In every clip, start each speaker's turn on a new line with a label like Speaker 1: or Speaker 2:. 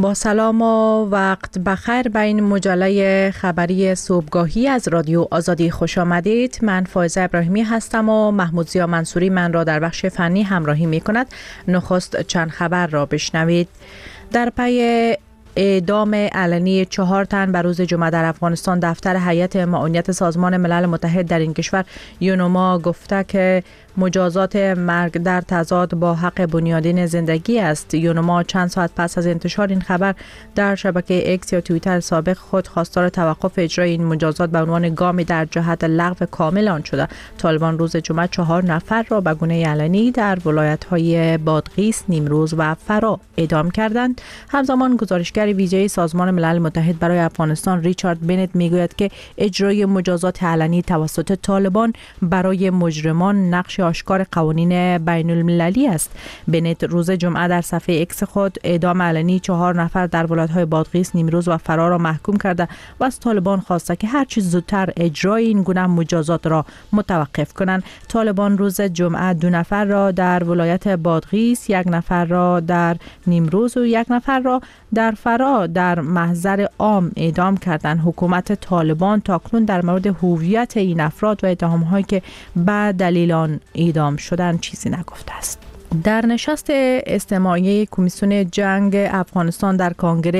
Speaker 1: با سلام و وقت بخیر به این مجله خبری صبحگاهی از رادیو آزادی خوش آمدید. من فائزه ابراهیمی هستم و محمود ضیا منصوری من را در بخش فنی همراهی می کند. نخست چند خبر را بشنوید. در پی اعدام علنی 4 تن بر روز جمعه در افغانستان، دفتر هیئت معاونیت سازمان ملل متحد در این کشور یونما گفته که مجازات مرگ در تضاد با حق بنیادین زندگی است. یونما چند ساعت پس از انتشار این خبر در شبکه ایکس یا توییتر سابق خود خواستار توقف اجرای این مجازات به عنوان گامی در جهت لغو کامل آن شده. طالبان روز جمعه 4 نفر را به گونه علنی در ولایت‌های بادغیس، نیمروز و فرا اعدام کردند. همزمان گزارشگر ویژه سازمان ملل متحد برای افغانستان ریچارد بنت میگوید که اجرای مجازات علنی توسط طالبان برای مجرمان نقش آشکار قوانین بین المللی است. بنت روز جمعه در صفحه ایکس خود اعدام علنی 4 نفر در ولایت‌های بادغیس، نیمروز و فرا را محکوم کرده و از طالبان خواسته که هر چه زودتر اجرای این گونه مجازات را متوقف کنند. طالبان روز جمعه 2 نفر را در ولایت بادغیس، 1 نفر را در نیمروز و 1 نفر را در فرا در محضر عام اعدام کردند. حکومت طالبان تاکنون در مورد هویت این افراد و اتهام‌هایی که به دلیل آن اعدام شدند چیزی نگفته است. در نشست استماعی کمیسیون جنگ افغانستان در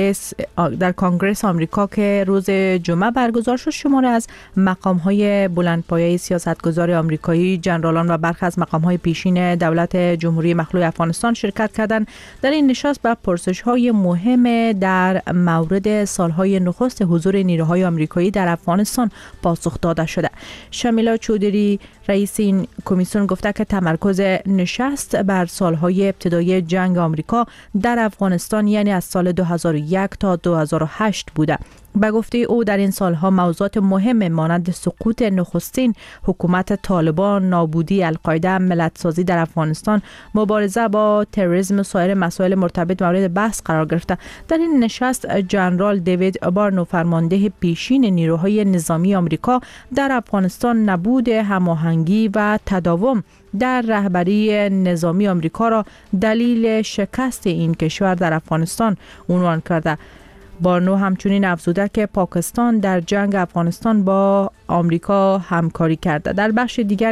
Speaker 1: کنگره آمریکا که روز جمعه برگزار شد، شماری از مقام‌های بلندپایه سیاستگزار آمریکایی، جنرالان و برخی از مقام‌های پیشین دولت جمهوری مخلوع افغانستان شرکت کردند. در این نشست به پرسش‌های مهم در مورد سالهای نخست حضور نیروهای آمریکایی در افغانستان پاسخ داده شده. شمیلا چودری رئیس این کمیسیون گفته که تمرکز نشست بر سالهای ابتدایی جنگ آمریکا در افغانستان یعنی از سال 2001 تا 2008 بوده. به گفته او در این سالها موضوعات مهم مانند سقوط نخستین حکومت طالبان، نابودی القاعده، ملت‌سازی در افغانستان، مبارزه با تروریسم و سایر مسائل مرتبط مورد بحث قرار گرفته. در این نشست جنرال دیوید بارنو، فرمانده پیشین نیروهای نظامی آمریکا در افغانستان، نبود هماهنگی و تداوم در رهبری نظامی آمریکا را دلیل شکست این کشور در افغانستان عنوان کرده. بارنو همچنین افزوده که پاکستان در جنگ افغانستان با آمریکا همکاری کرده. در بخش دیگر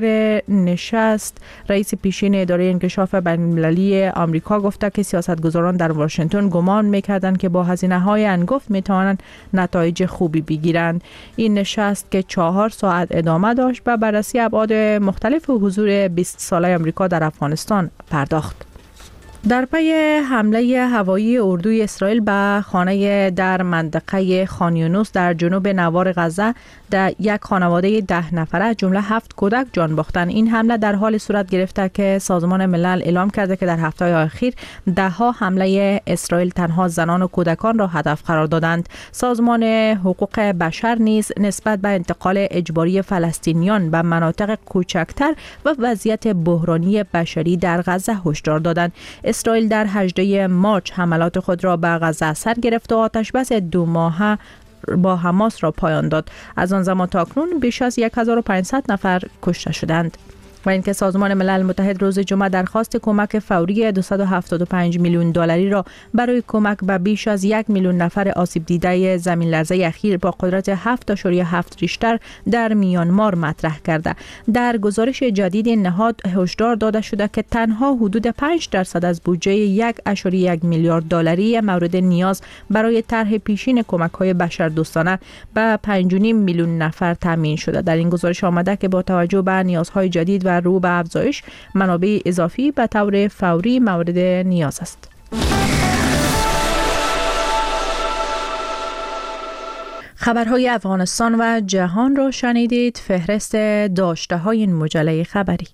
Speaker 1: نشست رئیس پیشین اداره انکشاف بین‌المللی آمریکا گفته که سیاستگزاران در واشنگتن گمان می‌کردند که با هزینه‌های انگفت می‌توانند نتایج خوبی بگیرند. این نشست که 4 ساعت ادامه داشت به بررسی ابعاد مختلف حضور 20 ساله آمریکا در افغانستان پرداخت. در پی حمله هوایی اردوی اسرائیل به خانه در منطقه خان یونس در جنوب نوار غزه در یک خانواده 10 نفره جمله 7 کودک جان باختند. این حمله در حال صورت گرفته که سازمان ملل اعلام کرده که در هفته اخیر 10 حمله اسرائیل تنها زنان و کودکان را هدف قرار دادند. سازمان حقوق بشر نیز نسبت به انتقال اجباری فلسطینیان به مناطق کوچکتر و وضعیت بحرانی بشری در غزه هشدار دادند. اسرائیل در 18 مارچ حملات خود را به غزه سر گرفت و آتشبس 2 ماهه با حماس را پایان داد. از آن زمان تا اکنون بیش از 1500 نفر کشته شدند. و اینکه سازمان ملل متحد روز جمعه درخواست کمک فوری 275 میلیون دلاری را برای کمک به بیش از 1 میلیون نفر آسیب دیده زمین لرزه اخیر با قدرت 7.7 ریشتر در میانمار مطرح کرده. در گزارش جدید نهاد هشدار داده شده که تنها حدود 5% از بودجه 1.1 میلیارد دلاری مورد نیاز برای طرح پیشین کمک‌های بشردوستانه به 5.5 میلیون نفر تامین شده. در این گزارش آمده که با توجه به نیازهای جدید و رو به افزایش منابع اضافی به طور فوری مورد نیاز است. خبرهای افغانستان و جهان را شنیدید. فهرست داشته‌های این مجله خبری.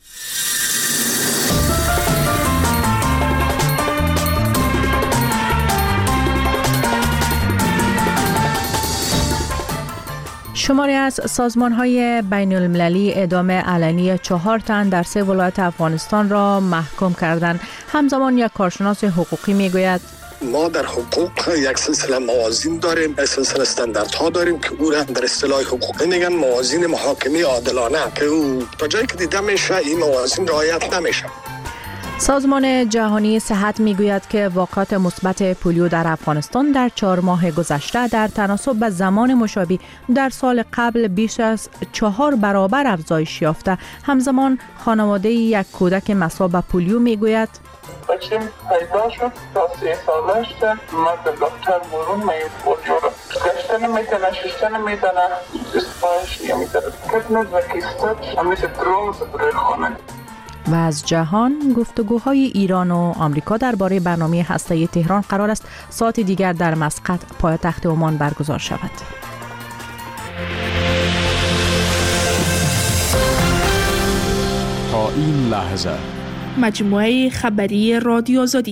Speaker 1: شماری از سازمان‌های بین‌المللی اعدام علنی 4 تن در 3 ولایت افغانستان را محکوم کردند. همزمان یک کارشناس حقوقی میگوید
Speaker 2: ما در حقوق یک سلسله موازین داریم، سلسله استانداردها داریم که او را در اصطلاح حقوقی میگن موازین محاکمه عادلانه که او تا جایی که دیده میشه این موازین رعایت نمیشه.
Speaker 1: سازمان جهانی صحت میگوید که واقعات مثبت پولیو در افغانستان در 4 ماه گذشته در تناسب به زمان مشابه در سال قبل بیش از 4 برابر افزایش یافته. همزمان خانواده یک کودک مصاب به پولیو میگوید
Speaker 3: بچیم پیدا شد تا 3 سالش مرد دکتر برون میید پولیو را گشتن میتونه ششتن میتونه اسپایش یا میتونه کتنه زکیستت همیشه دروز برای خانه.
Speaker 1: و از جهان گفتگوهای ایران و آمریکا درباره برنامه هسته‌ای تهران قرار است ساعت دیگر در مسقط پایتخت عمان برگزار شود.
Speaker 4: تا این لحظه
Speaker 5: مجموعه خبری رادیو آزادی.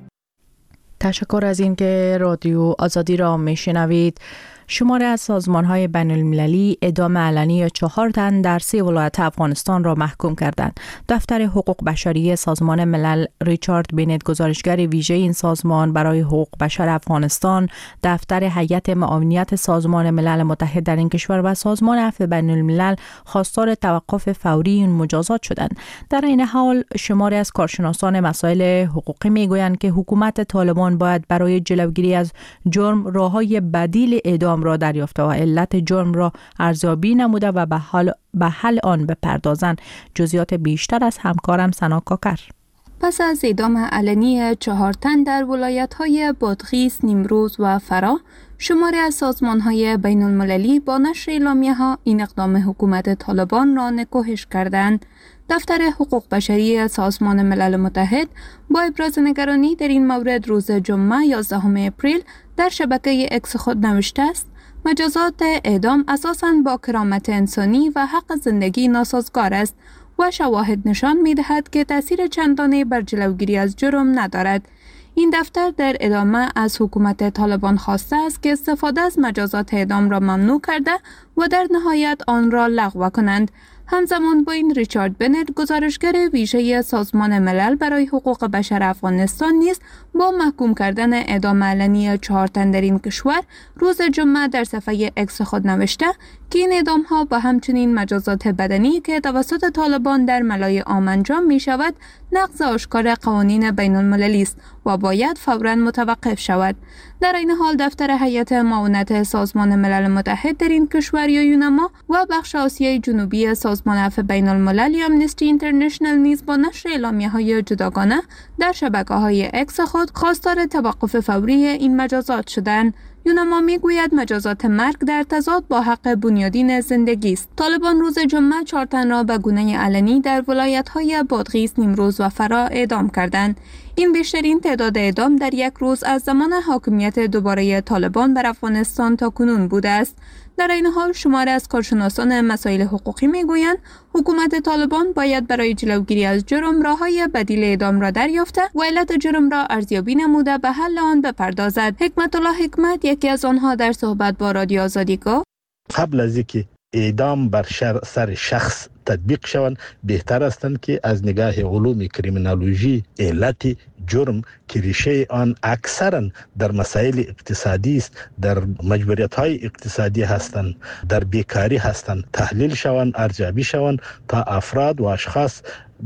Speaker 1: تشکر از اینکه رادیو آزادی را میشنوید. شماری از سازمان‌های بین‌المللی اعدام علنی 4 تن در 3 ولایت افغانستان را محکوم کردند. دفتر حقوق بشری سازمان ملل ریچارد بنت گزارشگر ویژه این سازمان برای حقوق بشر افغانستان، دفتر هیئت معاونیت سازمان ملل متحد در این کشور و سازمان عفو بین‌الملل خواستار توقف فوری این مجازات شدند. در این حال شماری از کارشناسان مسائل حقوقی میگویند که حکومت طالبان باید برای جلوگیری از جرم راه‌های بدیل اعدام را دریافته و علت جرم را ارزیابی نموده و به حل آن بپردازند. جزئیات بیشتر از همکارم سنا کاکر.
Speaker 6: پس از اعدام علنی 4 تن در ولایت‌های بادغیس، نیمروز و فرا، شماری از سازمان‌های بین‌المللی با نشر اعلامیه‌ها این اقدام حکومت طالبان را نکوهش کردند. دفتر حقوق بشری سازمان ملل متحد با ابراز نگرانی در این مورد روز جمعه 11 اپریل در شبکه اکس خود نوشته است: مجازات اعدام اساساً با کرامت انسانی و حق زندگی ناسازگار است و شواهد نشان می‌دهد که تأثیر چندانی بر جلوگیری از جرم ندارد. این دفتر در ادامه از حکومت طالبان خواسته است که استفاده از مجازات اعدام را ممنوع کرده و در نهایت آن را لغو کنند. همزمان با این ریچارد بنت گزارشگر ویژه سازمان ملل برای حقوق بشر افغانستان نیز با محکوم کردن اعدام علنی 4 تن در این کشور روز جمعه در صفحه اکس خود نوشته که این اعدام ها با همچنین مجازات بدنی که توسط طالبان در ملای عام انجام می شود نقض آشکار قوانین بین المللی است و باید فوراً متوقف شود. در این حال دفتر هیئت معاونت سازمان ملل متحد در این کشور یا یونما و بخش آسیای جنوبی سازمان عفو بین الملل یا آمنستی اینترنشنال نیز با نشر اعلامیه‌های جداگانه در شبکه‌های اکس خود خواستار توقف فوری این مجازات شدند. یونما میگوید مجازات مرگ در تضاد با حق بنیادین زندگی است. طالبان روز جمعه 4 تن را به گونه علنی در ولایت‌های بادغیس، نیمروز و فرا اعدام کردند. این بیشترین تعداد اعدام در یک روز از زمان حاکمیت دوباره طالبان بر افغانستان تا کنون بوده است. در این حال شماری از کارشناسان مسائل حقوقی میگویند حکومت طالبان باید برای جلوگیری از جرم راههای بدیل اعدام را دریافته و علت جرم را ارزیابی نموده به حل آن بپردازد. حکمت الله حکمت یکی از آنها در صحبت با رادیو آزادی گفت:
Speaker 7: قبل از اینکه اعدام بر سر شخص تطبیق شوند بهتر است که از نگاه علوم کریمینولوژی علت جرم که ریشه آن اکثرا در مسائل اقتصادی است، در مجبوریت‌های اقتصادی هستند، در بیکاری هستند، تحلیل شوند، ارزیابی شوند تا افراد و اشخاص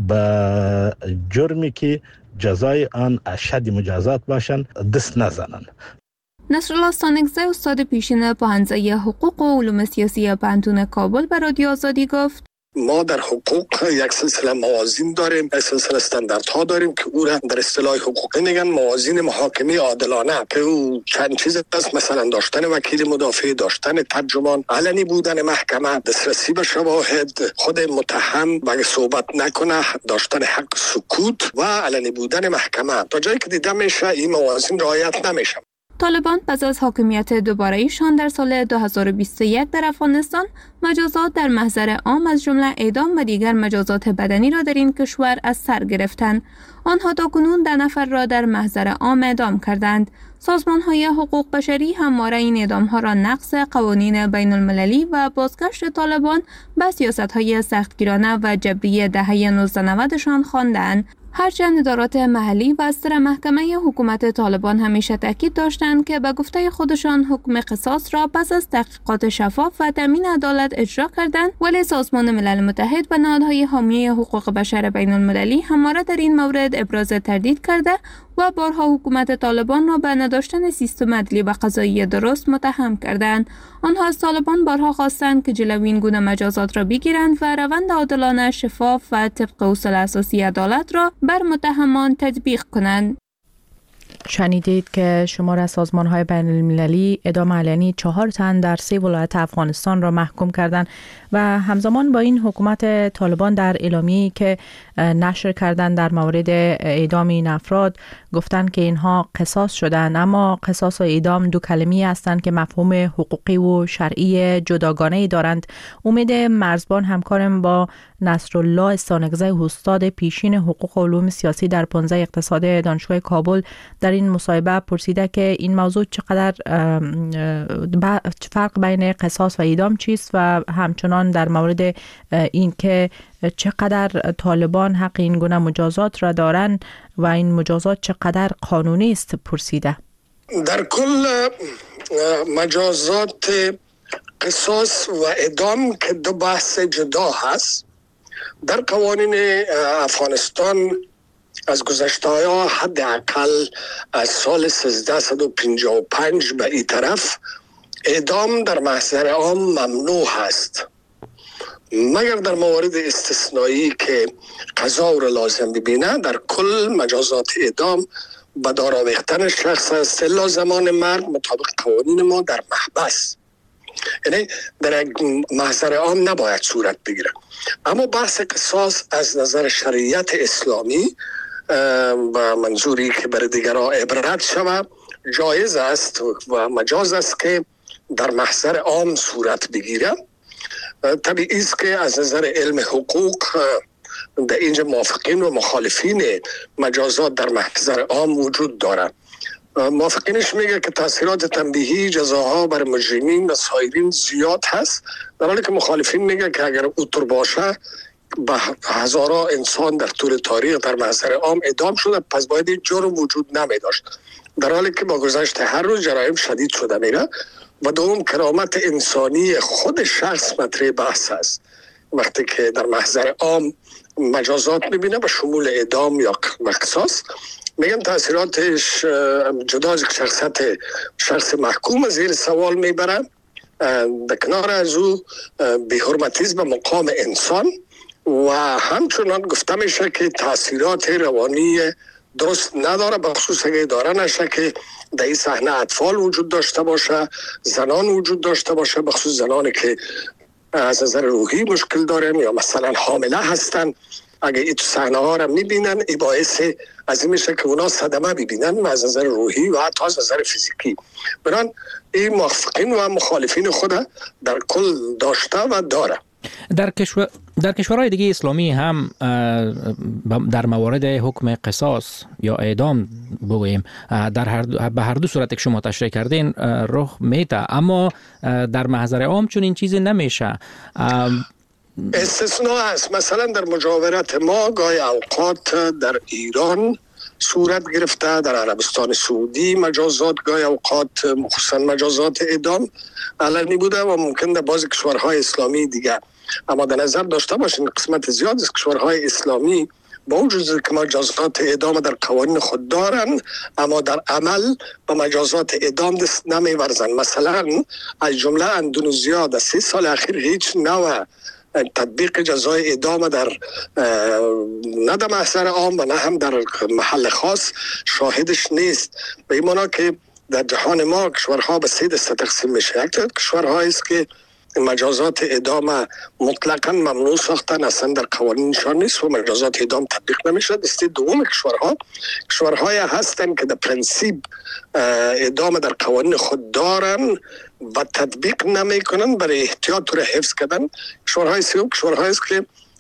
Speaker 7: به جرمی که جزای آن اشد مجازات باشند دست نزنند.
Speaker 6: نصرالله سانگزه استاد پیشین پوهنځی حقوق و علوم سیاسی پوهنتون کابل به رادیو آزادی گفت:
Speaker 2: ما در حقوق یک سلسله موازین داریم، یک سلسله استانداردها داریم که او را در اصطلاح حقوقی میگن موازین محاکمه عادلانه، که او چند چیز است، مثلا داشتن وکیل مدافع، داشتن ترجمان، علنی بودن محکمه، دسترسی به شواهد، خود متهم اگه صحبت نکنه، داشتن حق سکوت و علنی بودن محکمه. تا جایی که دیده میشه این موازین رعایت نمیشه.
Speaker 6: طالبان پس از حاکمیت دوباره ایشان در سال 2021 در افغانستان مجازات در محضر عام از جمله اعدام و دیگر مجازات بدنی را در این کشور از سر گرفتند. آنها تاکنون 10 نفر را در محضر عام اعدام کردند. سازمان‌های حقوق بشری همواره این اعدام‌ها را نقض قوانین بین المللی و بازگشت طالبان به سیاست‌های سختگیرانه و جبری دهه 1990 شان خواندند. هرچند ادارات محلی و از محکمه حکومت طالبان همیشه تاکید داشتند که به گفته خودشان حکم قصاص را پس از تحقیقات شفاف و تامین عدالت اجرا کردند، ولی سازمان ملل متحد و نهادهای حامی حقوق بشر بین المللی همواره در این مورد ابراز تردید کرده و بارها حکومت طالبان را به نداشتن سیستم عدلی و قضایی درست متهم کردند. آنها از طالبان بارها خواستند که جلوی این گونه مجازات را بگیرند و روند عادلانه، شفاف و طبق اصول اساسی عدالت را بر متهمان تطبیق کنند.
Speaker 1: شنیدید که شمار از سازمان‌های بین المللی اعدام علنی 4 تن در 3 ولایت افغانستان را محکوم کردند و همزمان با این حکومت طالبان در اعلامیه‌ای که نشر کردند در مورد اعدام این افراد گفتند که اینها قصاص شدند، اما قصاص و اعدام دو کلمه‌ای هستند که مفهوم حقوقی و شرعی جداگانه‌ای دارند. امید مرزبان همکارم با نصرالله استانگزی استاد پیشین حقوق و علوم سیاسی در 15 اقتصاد دانشگاه کابل در این مصاحبه پرسیده که این موضوع چقدر فرق بین قصاص و اعدام چیست و همچنان در مورد این که چقدر طالبان حق این گونه مجازات را دارند و این مجازات چقدر قانونی است پرسیده.
Speaker 2: در کل مجازات قصاص و اعدام که دو بحث جدا هست، در قوانین افغانستان از گذشته ها حداقل از سال 1355 به این طرف اعدام در محضر عام ممنوع هست، مگر در موارد استثنایی که قضا را لازم ببینه. در کل مجازات اعدام به دار آویختن شخص است الا زمان مرگ مطابق قوانین ما در محبس، یعنی در محضر عام نباید صورت بگیره. اما بحث قصاص از نظر شریعت اسلامی و منظوری که برای دیگران عبرت شود جایز است و مجاز است که در محضر عام صورت بگیره. طبیعی است که از نظر علم حقوق در اینجا موافقین و مخالفین مجازات در محضر عام وجود دارد. موافقینش میگه که تاثیرات تنبیهی جزاها بر مجرمین و سایرین زیاد هست، در حالی که مخالفین میگه که اگر اوتر باشه به هزاران انسان در طول تاریخ در محضر عام اعدام شده، پس باید این جرم وجود نمی داشت، در حالی که با گذشت هر روز جرایم شدید شده میره. و دوم کرامت انسانی خود شخص مطرح بحث است. وقتی که در محضر عام مجازات میبینه به شمول اعدام یا قصاص، میگن تاثیراتش جدا از شخص محکوم زیر سوال میبره، در کنار از او بی‌حرمتی به مقام انسان و همچنان گفته میشه که تاثیرات روانی درست نداره، بخصوص اگه داره نشه که در این صحنه اطفال وجود داشته باشه، زنان وجود داشته باشه، بخصوص زنانی که از نظر روحی مشکل دارن یا مثلا حامله هستن. اگه این صحنه ها را میبینن این باعث از این میشه که اونا صدمه ببینن از نظر روحی و حتی از نظر فیزیکی. بران این موافقین و مخالفین خود در کل داشته و داره.
Speaker 4: در کشورهای دیگه اسلامی هم در مورد حکم قصاص یا اعدام بگوییم به هر دو صورت که شما تشریح کردین رخ میده، اما در محضر عام چون این چیزی نمیشه.
Speaker 2: استثناء است. مثلا در مجاورت ما گاهی اوقات در ایران صورت گرفته، در عربستان سعودی مجازات گاهی اوقات مخصوصا مجازات اعدام علنی بوده و ممکن در بعضی کشورهای اسلامی دیگه. اما در نظر داشته باشین قسمت زیاد از کشورهای اسلامی با وجود که مجازات اعدام در قوانین خود دارن، اما در عمل با مجازات اعدام دست نمیورزن. مثلا از جمله اندونزیا در 3 سال اخیر هیچ نوع تطبیق جزای اعدام در نه در محضر عام و نه هم در محل خاص شاهدش نیست. به این معنی که در جهان ما کشورها به 3 دسته تقسیم میشه. یک کشورهایی است که مجازات اعدام مطلقاً ممنوع ساختن، اصلا در قوانینشان نیست و مجازات اعدام تطبیق نمیشه. دسته دوم کشورهای هستن که در پرنسیپ اعدام در قوانین خود دارن و تطبیق نمیکنن برای احتیاط رو حفظ کردن. کشورهای سوم کشورهایی است که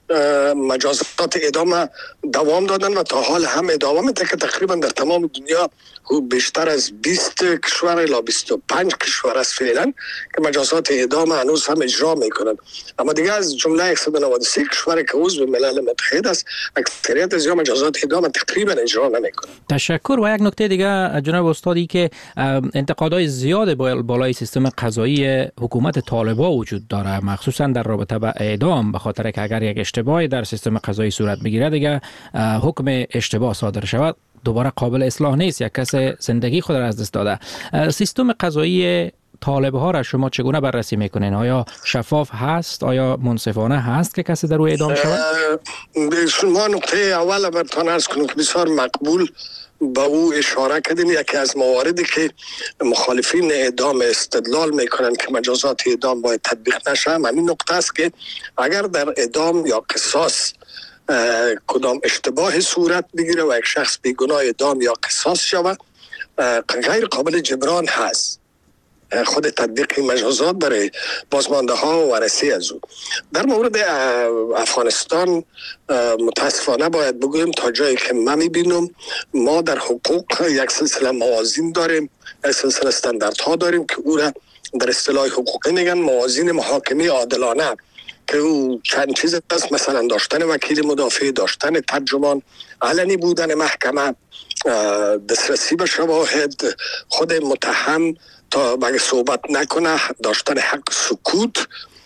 Speaker 2: مجازات اعدام دوام دادن و تا حال هم ادامه میده که تقریبا در تمام دنیا بیشتر از 20 کشور الی 25 کشور است فعلا که مجازات اعدام هنوز هم اجرا میکنن. اما دیگه از جمله 193 کشور که عضو ملل متحد است اکثریت از مجازات اعدام تقریبا اجرا نمیکنن.
Speaker 4: تشکر. و یک نکته دیگه جناب استادی که انتقادهای زیاد بالای سیستم قضایی حکومت طالبان وجود داره، مخصوصا در رابطه با اعدام، به خاطر که اگر یک اشتباهی در سیستم قضایی صورت بگیره دیگه حکم اشتباه صادر شود دوباره قابل اصلاح نیست، یک کس زندگی خود را از دست داده. سیستم قضایی طالب ها را شما چگونه بررسی میکنین؟ آیا شفاف هست؟ آیا منصفانه هست که کسی در روی اعدام شود؟
Speaker 2: شما نقطه اول برتان عرض کنم که بسیار مقبول با او اشاره کردین. یکی از مواردی که مخالفین اعدام استدلال میکنن که مجازات اعدام باید تطبیق نشه همین نقطه است که اگر در اعدام یا قصاص کدام اشتباه صورت بگیره و یک شخص بیگناه اعدام یا قصاص شود غیر قابل جبران هست خود تطبیق مجازات برای بازمانده ها و ورثه از او. در مورد افغانستان متاسفانه باید بگویم تا جایی که من میبینم ما در حقوق یک سلسله موازین داریم، یک سلسله استانداردها داریم که او را در اصطلاح حقوقی میگن موازین محاکمه عادلانه که او چند چیز است، مثلا داشتن وکیل مدافع، داشتن ترجمان، علنی بودن محکمه، دسترسی به شواهد، خود متهم تا بگه صحبت نکنه، داشتن حق سکوت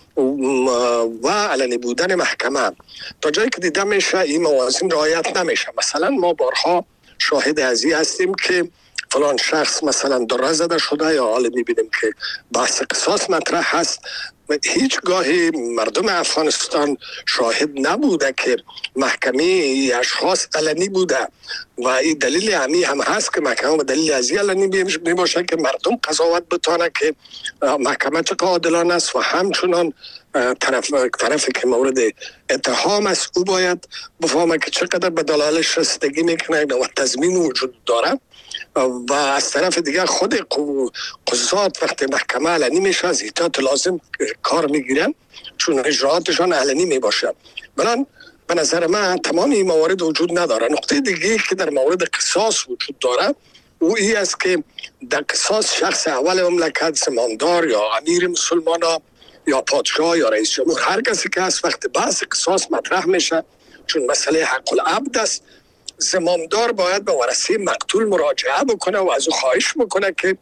Speaker 2: و علنی بودن محکمه. تا جایی که دیده میشه این موازین رعایت نمیشه. مثلا ما بارها شاهد ازی هستیم که فلان شخص مثلا دره زده شده یا حالا میبینیم که بحث قصاص مطرح هست. هیچگاهی مردم افغانستان شاهد نبوده که محکمه اشخاص علنی بوده و این دلیل همی هم هست که محکمه به دلیل ازی علنی میباشه که مردم قضاوت بتانه که محکمه چقدر عادلانه است و همچنان طرفی که مورد اتهام است او باید بفهمه که چقدر به دلایلش رسیدگی میکنه و تضمین وجود داره. و از طرف دیگه خود قضات وقتی محکمه علنی میشه از احتیاط لازم کار میگیرن چون اجراعاتشان علنی میباشه. بنابراین به نظر من تمام این موارد وجود نداره. نقطه دیگه که در مورد قصاص وجود داره او این است که در قصاص شخص اول مملکت، زمامدار یا امیر مسلمانا یا پادشاه یا رئیس جمهور، هر کسی که از وقت بحث قصاص مطرح میشه چون مسئله حق العبد است، زمامدار باید به ورثه مقتول مراجعه بکنه و از او خواهش بکنه که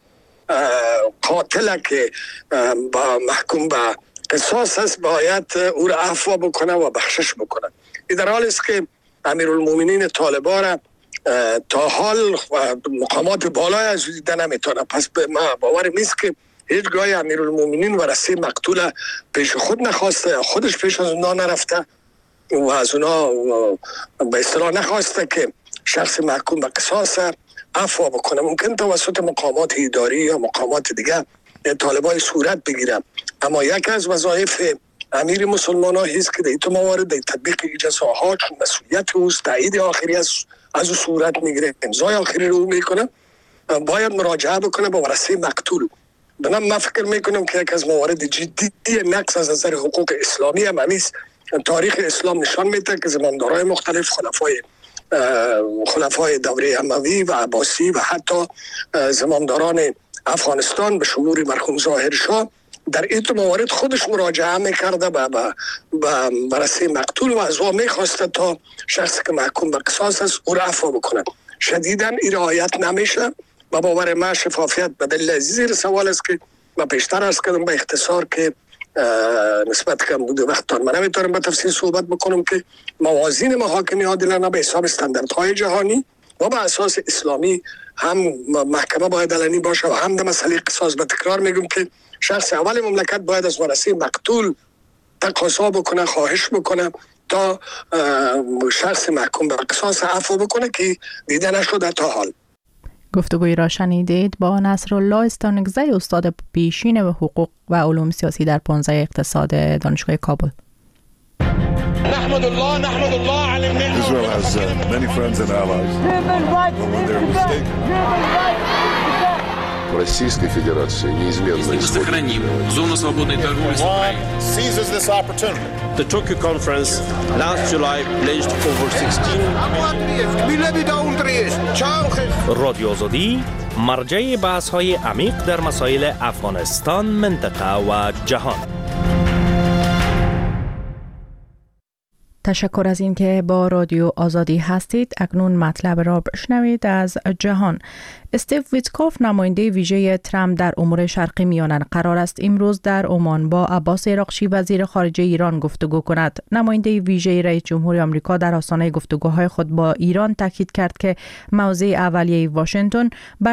Speaker 2: قاتل که با محکوم به قصاص است باید او را عفو بکنه و بخشش بکنه. این در حالی است که امیرالمومنین طالبان را تا حال مقامات بالای از دیده نمیتونه. پس به ما باور نیست که هیچگاه امیرالمومنین ورثه مقتول پیش خود نخواسته، خودش پیش از اونا نرفته و از اونا به اصطلاح نخواسته که شخص محکوم به قصاص عفو بکنه. ممکن توسط مقامات اداری یا مقامات دیگه طالبای صورت بگیرن، اما یک از وظایف امیر مسلمان ها هست که در این موارد در تطبیق جزاها چون مسئولیت اوست، تایید آخری از او صورت میگیره، امضای آخری رو میکنه، باید مراجعه بکنه به ورثه مقتول. بنابراین من فکر میکنم که یک از موارد جدی نقص از نظر حقوق اسلامی هم همیست. تاریخ اسلام نشان میده که زمامدارای مختلف خلفای دوره اموی و عباسی و حتی زمامداران افغانستان به شمول مرحوم ظاهرشاه در این موارد خودش مراجعه میکرده به ورثه مقتول و از او میخواسته تا شخصی که محکوم به قصاص است او را عفو بکنه. شدیداً این رعایت نمیشه و باور من شفافیت به دلیل زیر سوال است که من پیشتر عرض کردم به اختصار که نسبت کم بوده وقت من نمیتونم به تفصیل صحبت بکنم که موازین محاکمه عادلانه به حساب استانداردهای جهانی و به اساس اسلامی هم محکمه باید علنی باشه و هم در مسئله قصاص به تکرار میگم که شخص اول مملکت باید از ورثه مقتول تقاضا بکنه، خواهش بکنه تا شخص محکوم به قصاص عفو بکنه که دیده نشده تا حال.
Speaker 1: گفتگوی را شنیدید با نصرالله استانکزی، استاد پیشین و حقوق و علوم سیاسی در 15 اقتصاد دانشگاه کابل.
Speaker 8: نحمد الله على النعمة. Israel has many friends and allies. But when they're mistaken. в Российской Федерации неизменно
Speaker 9: сохраним зону свободной торговли с Украиной.
Speaker 10: Seizes this opportunity. The Tokyo conference last July pledged over 16
Speaker 11: رادیو آزادی مرجع بحث‌های عمیق در مسائل افغانستان، منطقه و جهان.
Speaker 1: تشکر از اینکه با رادیو آزادی هستید. اکنون مطلب را بشنوید از جهان. استیو ویتکوف نماینده ویژه ترامپ در امور شرقی میانه قرار است امروز در عمان با عباس عراقچی وزیر خارجه ایران گفتگو کند. نماینده ویژه رئیس جمهور آمریکا در آستانه گفتگوهای خود با ایران تاکید کرد که موضع اولیه واشنگتن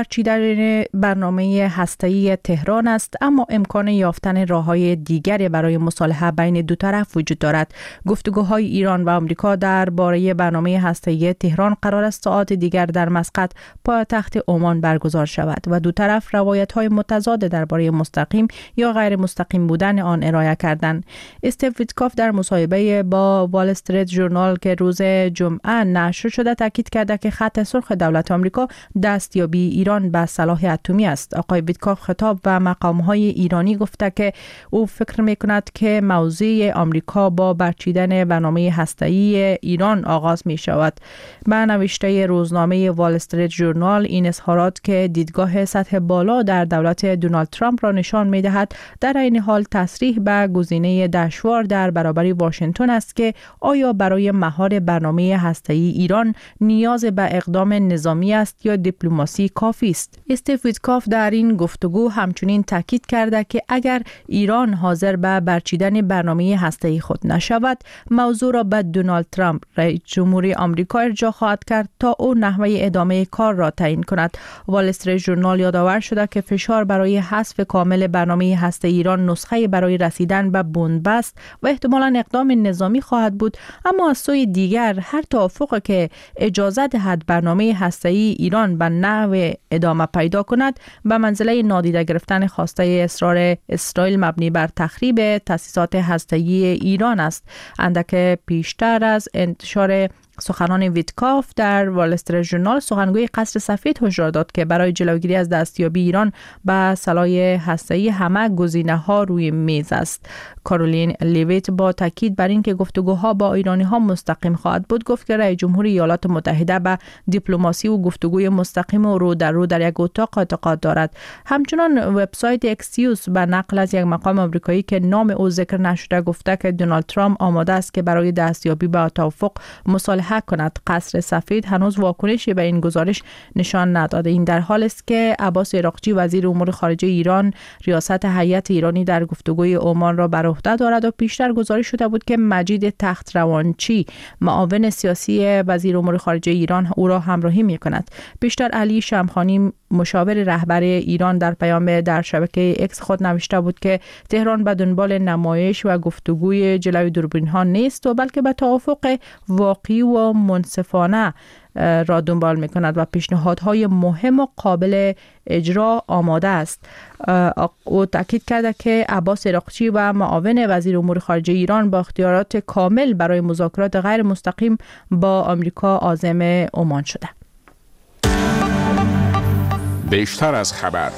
Speaker 1: برچیدن برنامه هسته‌ای تهران است، اما امکان یافتن راه‌های دیگری برای مصالحه بین دو طرف وجود دارد. گفتگوهای ایران و آمریکا درباره برنامه هسته‌ای تهران قرار است ساعات دیگر در مسقط پایتخت عمان برگزار شود و دو طرف روایت‌های متضاد درباره مستقیم یا غیر مستقیم بودن آن ارائه کردند. استیو ویتکوف در مصاحبه با وال استریت ژورنال که روز جمعه نشر شده تاکید کرده که خط سرخ دولت آمریکا دستیابی ایران به سلاح اتمی است. آقای ویتکوف خطاب به مقام‌های ایرانی گفته که او فکر می‌کند که موضوع آمریکا با برچیدن برنامه هسته‌ای ایران آغاز می‌شود. به نوشته روزنامه وال استریت ژورنال این اظهارات که دیدگاه سطح بالا در دولت دونالد ترامپ را نشان می‌دهد در این حال تصریح به گزینه دشوار در برابر واشنگتن است که آیا برای مهار برنامه هسته‌ای ایران نیاز به اقدام نظامی است یا دیپلماسی کافی است. استیو ویتکوف در این گفتگو همچنین تاکید کرده که اگر ایران حاضر به برچیدن برنامه هسته‌ای خود نشود، موضوع را به دونالد ترامپ رئیس جمهور آمریکا ارجاع خواهد کرد تا او نحوه ادامه کار را تعیین کند. وال استریت ژورنال یادآور شده که فشار برای حذف کامل برنامه هسته ایران نسخه برای رسیدن به بنبست و احتمالاً اقدام نظامی خواهد بود، اما از سوی دیگر هر توافقی که اجازه دهد برنامه هسته ایران به نحو ادامه پیدا کند به منزله نادیده گرفتن خواسته اصرار اسرائیل مبنی بر تخریب تأسیسات هسته‌ای ایران است. اندک پیشتر از انتشار سخنان ویتکوف در وال استریت ژورنال، سخنگوی قصر سفید هشدار داد که برای جلوگیری از دستیابی ایران به سلاح هسته‌ای همه گزینه‌ها روی میز است. کارولین لیویت با تاکید بر اینکه گفتگوها با ایرانی‌ها مستقیم خواهد بود گفت که رئیس جمهوری ایالات متحده به دیپلماسی و گفتگوی مستقیم و رو در یک اتاق اعتقاد دارد. همچنان وبسایت اکسیوس به نقل از یک مقام آمریکایی که نام او ذکر نشده گفته که دونالد ترامپ آماده است که برای دستیابی به توافق مصالحه کند. قصر سفید هنوز واکنشی به این گزارش نشان نداده. این در حال است که عباس عراقچی وزیر امور خارجه ایران ریاست هیئت ایرانی در گفتگوی عمان را بر عهده دارد و پیشتر گزارش شده بود که مجید تخت روانچی معاون سیاسی وزیر امور خارجه ایران او را همراهی می‌کند. پیشتر علی شمخانی مشاور رهبر ایران در پیام در شبکه اکس خود نوشته بود که تهران به دنبال نمایش و گفتگوی جلوی دوربین‌ها نیست و بلکه به توافق واقعی و منصفانه را دنبال می‌کند و پیشنهادهای مهم و قابل اجرا آماده است. او تاکید کرده که عباس عراقچی و معاون وزیر امور خارجه ایران با اختیارات کامل برای مذاکرات غیر مستقیم با آمریکا عازم عمان شده.
Speaker 12: بیشتر از خبر.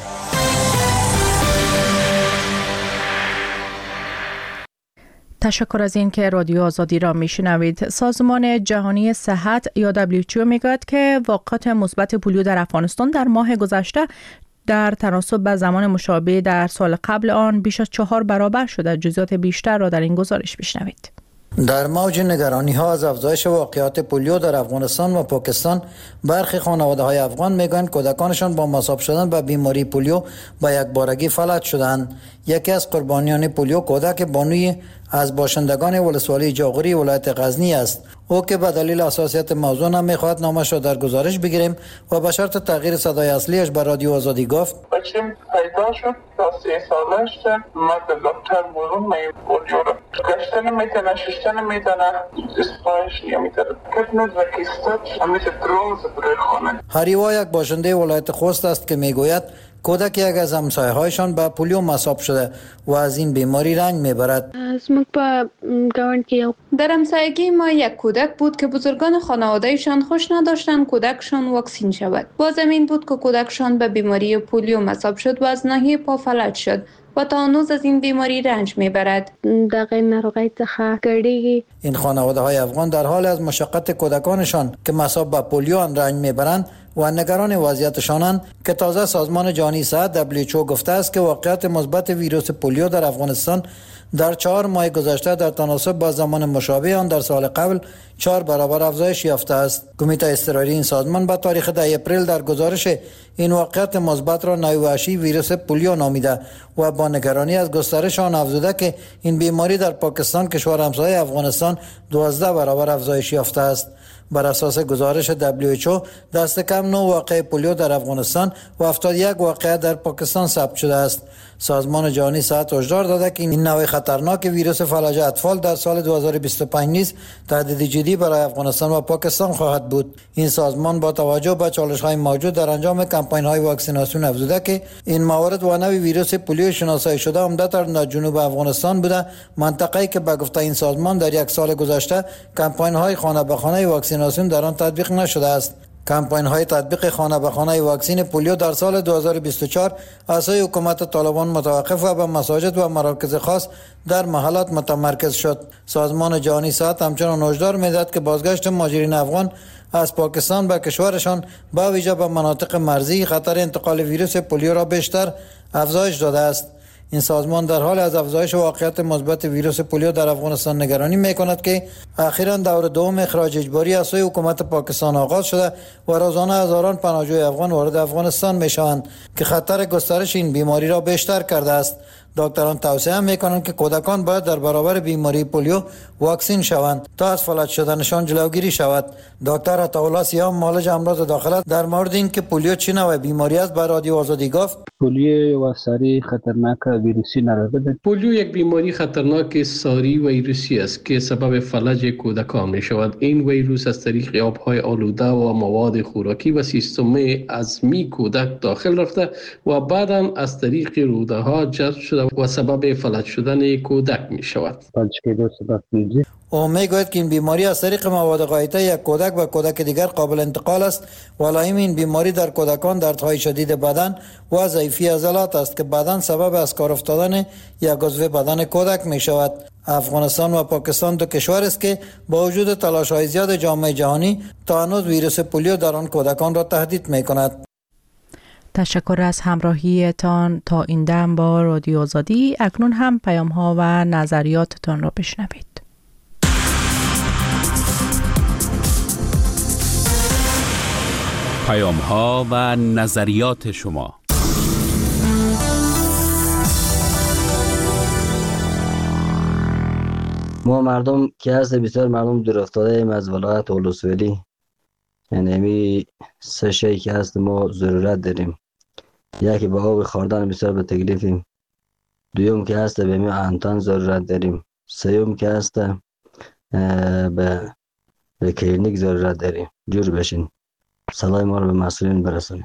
Speaker 1: تشکر از این که رادیو آزادی را میشنوید. سازمان جهانی صحت یا WHO میگوید که واقعات مثبت پولیو در افغانستان در ماه گذشته در تناسب به زمان مشابه در سال قبل آن بیش از 4 برابر شده. جزئیات بیشتر را در این گزارش بشنوید.
Speaker 13: در موج نگرانی ها از افزایش واقعات پولیو در افغانستان و پاکستان، برخی خانواده های افغان میگویند کودکانشان با مصاب شدن به بیماری پولیو به یک بارگی فلج شدند. یکی از قربانیان پولیو کودک بانوی از باشندگان ولسوالی جاغوری ولایت غزنی است. او که به دلیل حساسیت موضوع نمیخواهد نامش را در گزارش بگیریم و به شرط تغییر صدای اصلیش به رادیو آزادی گفت
Speaker 3: بچیم پیدا شد تا 3 سالش مرد دکتر برون می پولیو را گشتن میتونه ششتن میتونه اسپایش نمیتونه کتنز و کستت همیشه دروز برای خانه.
Speaker 13: هریوا یک باشنده ولایت خوست است که میگوید کودک یک از همسایه‌هایشان به پولیو مصاب شده و از این بیماری رنج میبرد.
Speaker 6: در همسایگی ما یک کودک بود که بزرگان خانوادهشان خوش نداشتند کودکشان واکسین شود. باز همین بود که کودکشان به بیماری پولیو مصاب شد و از ناحیه پا فلج شد و تا هنوز از این بیماری رنج میبرد.
Speaker 13: این خانواده های افغان در حال از مشقت کودکانشان که مصاب به پولیو رنج میبرند و نگران وضعیتشانند که تازه سازمان جهانی صحت WHO گفته است که واقعیت مثبت ویروس پولیو در افغانستان در 4 ماه گذشته در تناسب با زمان مشابه آن در سال قبل 4 برابر افزایش یافته است. کمیته اضطراری این سازمان به تاریخ 10 اپریل در گزارش این واقعیت مثبت را نوع وحشی ویروس پولیو نامیده و با نگرانی از گسترش آن افزوده که این بیماری در پاکستان کشور همسایه افغانستان 12 برابر افزایش یافته است. بر اساس گزارش WHO دست کم 9 واقعه پولیو در افغانستان و 71 واقعه در پاکستان ثبت شده است. سازمان جهانی صحت هشدار داده که این نوع خطرناک ویروس فلج اطفال در سال 2025 نیز تهدید جدی برای افغانستان و پاکستان خواهد بود. این سازمان با توجه به چالش‌های موجود در انجام کمپاین‌های واکسیناسیون افزوده که این موارد و نوع ویروس پولیو شناسایی شده عمدتاً در جنوب افغانستان بوده، منطقه‌ای که به گفته این سازمان در یک سال گذشته کمپاین‌های خانه به خانه واکسیناسیون در آن تطبیق نشده است. کمپاین‌های تطبیق خانه به خانه واکسین پولیو در سال 2024 از سوی حکومت طالبان متوقف و به مساجد و مراکز خاص در محلات متمرکز شد. سازمان جهانی صحت همچنان هشدار می‌دهد که بازگشت مهاجرین افغان از پاکستان به کشورشان با ویژه به مناطق مرزی خطر انتقال ویروس پولیو را بیشتر افزایش داده است. این سازمان در حال از افزایش واقعیت مثبت ویروس پولیو در افغانستان نگرانی می‌کند که اخیراً دور دوم اخراج اجباری از سوی حکومت پاکستان آغاز شده و روزانه هزاران پناهجوی افغان وارد افغانستان می‌شوند که خطر گسترش این بیماری را بیشتر کرده است. دکتران توصیه می‌کنند که کودکان باید در برابر بیماری پولیو واکسین شوند تا از فلج شدنشان جلوگیری شود. دکتر عطاالله سیام معالج امراض داخله در مورد اینکه پولیو چه نوع بیماری است به رادیو آزادی گفت:
Speaker 14: پولیو و ساری خطرناک ویروسی نرده.
Speaker 15: پولیو یک بیماری خطرناک ساری ویروسی است که سبب فلج کودکان می شود. این ویروس از طریق آب‌های آلوده و مواد خوراکی و سیستم عظمی کودک داخل رفته و بعداً از طریق روده‌ها جذب شده و سبب فلج شدن کودک می شود.
Speaker 13: او میگوید که این بیماری از طریق مواد غایطه یک کودک به کودک دیگر قابل انتقال است و علائم این بیماری در کودکان دردهای شدید بدن و ضعیفی عضلات است که بعداً سبب از کار افتادن یک عضو بدن کودک می شود. افغانستان و پاکستان دو کشور است که با وجود تلاش‌های زیاد جامعه جهانی تا هنوز ویروس پولیو در آن کودکان را تهدید می کند.
Speaker 1: تشکر از همراهیتان تا این دم با رادیو آزادی. اکنون هم پیام‌ها و نظریاتتان را بشنوید.
Speaker 12: پیام‌ها و نظریات شما.
Speaker 16: ما مردم که هست بسیار مردم دور افتاده ایم از ولایت اولوسویلی، یعنی همی سه شی که هست ما ضرورت داریم. یکی به آب خوردن بسیار به تکلیفیم، دوم که هست به می انتان ضرورت داریم، سوم که هست به کلینیک ضرورت داریم. جور بشین، صدای ما رو به مسئولین برسونیم.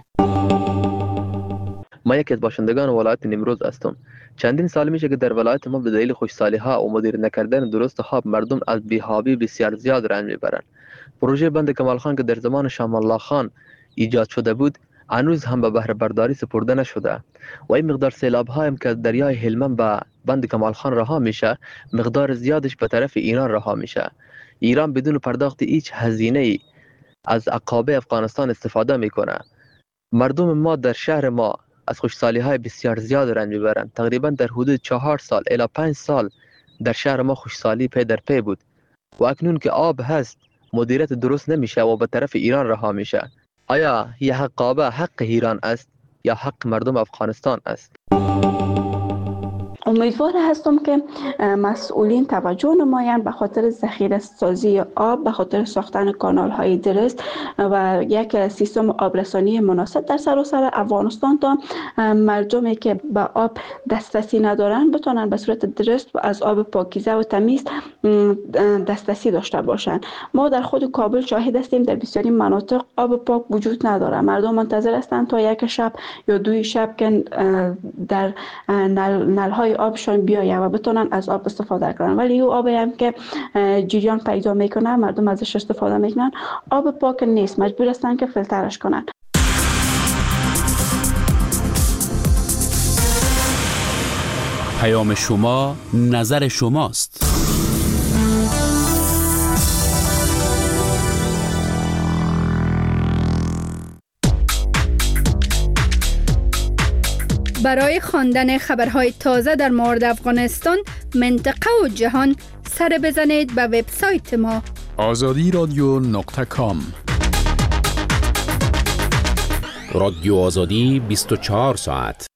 Speaker 17: ما یکی از باشندگان ولایت نیمروز هستم. چندین سال میشه که در ولایت ما به دلیل خوشسالی ها و مدیر نکردن درست خواب مردم از بی‌حابی بسیار زیاد رنج میبرند. پروژه بند کمال خان که در زمان شام الله خان ایجاد شده بود هنوز هم به بهره برداری سپرده نشده و این مقدار سیلاب هایم که دریای هلمند به بند کمال خان رها میشه مقدار زیادش به طرف ایران رها میشه. ایران بدون پرداخت هیچ هزینه ای از عقابه افغانستان استفاده میکنه. مردم ما در شهر ما از خوشسالی های بسیار زیاد رنج میبرند. تقریبا در حدود 4 سال الی 5 سال در شهر ما خوشسالی پی در پی بود و اکنون که آب هست مدیریت درست نمیشه و به طرف ایران رها میشه. آیا یه عقابه حق ایران است یا حق مردم افغانستان است؟
Speaker 18: امیدوار هستم که مسئولین توجه نمایند به خاطر ذخیره سازی آب، به خاطر ساختن کانال های درست و یک سیستم آبرسانی مناسب در سراسر افغانستان تا مردمی که به آب دسترسی ندارن بتونن به صورت درست و از آب پاکیزه و تمیز دسترسی داشته باشند. ما در خود کابل شاهد هستیم در بسیاری مناطق آب پاک وجود نداره. مردم منتظر هستند تا یک شب یا 2 شب که در نل‌های آبشان بیایه و بتونن از آب استفاده کنن، ولی او آبی هم که جریان پیدا میکنه مردم ازش استفاده میکنن آب پاک نیست، مجبور هستن که فیلترش کنن.
Speaker 12: پیام شما نظر شماست.
Speaker 19: برای خواندن خبرهای تازه در مورد افغانستان، منطقه و جهان سر بزنید به وبسایت ما
Speaker 20: azadiradio.com.
Speaker 12: رادیو آزادی 24 ساعت